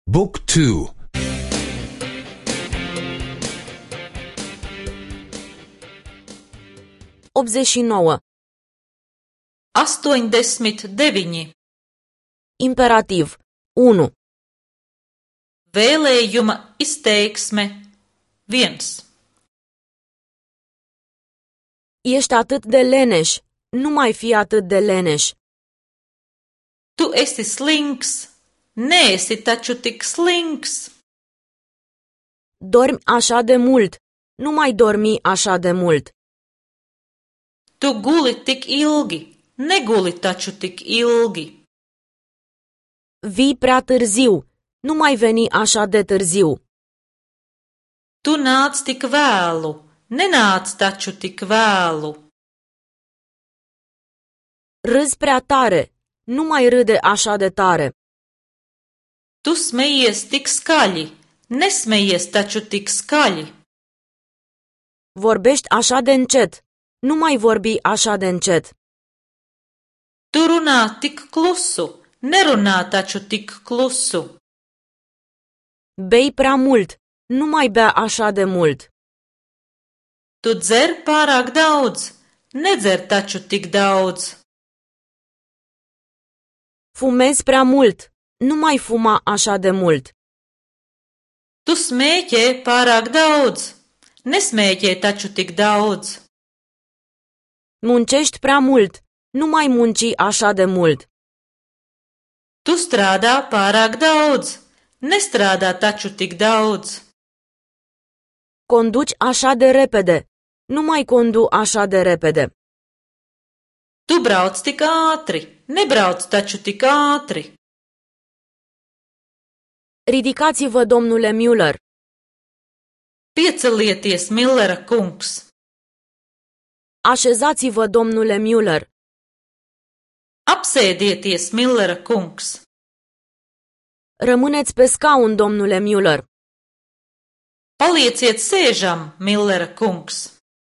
Book 2. 89. 89. Imperativ. 1. Vēlējuma izteiksme 1. Ești atât de leneș. Nu mai fi atât de leneș. Tu esi slinks. Neesi taču tik slinks. Dormi așa de mult. Nu mai dormi așa de mult. Tu guli tik ilgi. Neguli taču tik ilgi. Vii prea târziu. Nu mai veni așa de târziu. Tu nāc tik vēlu. Nenāc taču tik vēlu. Râzi prea tare. Nu mai râde așa de tare. Tu smejies tik skaļi. Nesmejies taču tik skaļi. Vorbești așa de încet. Nu mai vorbi așa de încet. Tu runā tik klusu. Nerunā taču tik klusu. Bei prea mult. Nu mai bea așa de mult. Tu dzer pārāk daudz. Nedzer taču tik daudz. Fumezi prea mult. Nu mai fuma așa de mult. Tu smēķē pārāk daudz. Nesmēķē taču tik daudz. Muncești prea mult. Nu mai munci așa de mult. Tu strādā pārāk daudz. Nestrādā taču tik daudz. Conduci așa de repede. Nu mai condu așa de repede. Tu brauc tik ātri. Nebrauc taču tik ātri. Ridicați-vă, domnule Müller. Piecelieties, Millera kungs. Așezați-vă, domnule Müller. Apsēdieties, Millera kungs. Rămâneți pe scaun, domnule Müller. Palieciet sēžam, Millera kungs.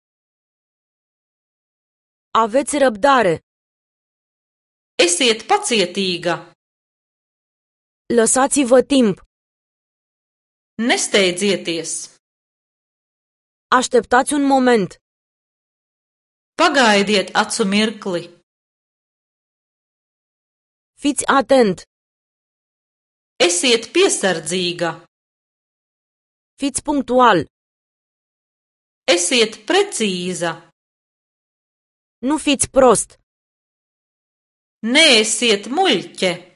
Aveți răbdare. Esiet pacietīga. Lăsați-vă timp. Nesteidzieties. Așteptați un moment. Pagaidiet acu mirkli. Fiți atent. Esiet piesardzīga. Fiți punctual. Esiet precīza. Nu fiți prost. Neesiet muļķe.